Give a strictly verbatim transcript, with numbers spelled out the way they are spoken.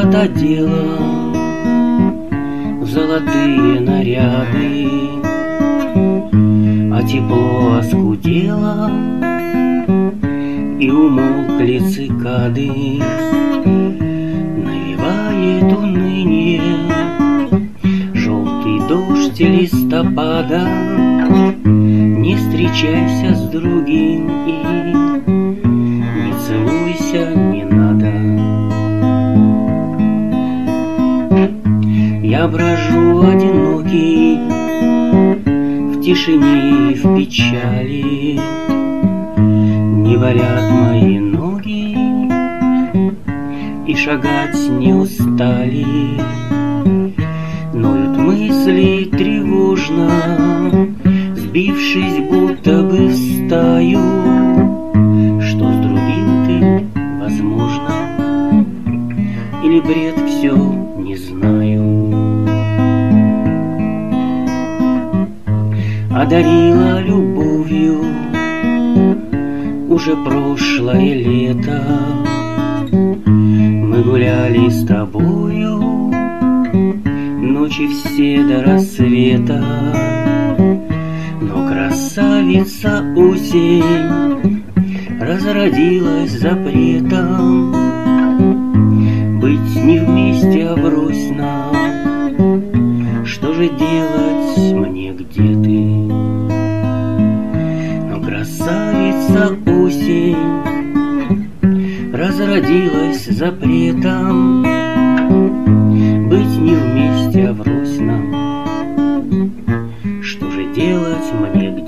назад одела в золотые наряды, а тепло оскудело, и умолкли цикады. Навевает уныние желтый дождь листопада. Не встречайся с другим и не целуйся, не надо. Я брожу одинокий в тишине и в печали. Не болят мои ноги и шагать не устали. Ноют мысли тревожно, сбившись будто бы в стаю. Что с другим ты, возможно, или бред, все не знаю. Одарила любовью уже прошлое лето. Мы гуляли с тобою ночи все до рассвета. Но красавица осень разродилась запретом быть не вместе, а врозь нам. Что же делать мне, где ты? Но красавица осень разродилась запретом быть не вместе, а врозь нам. Что же делать мне,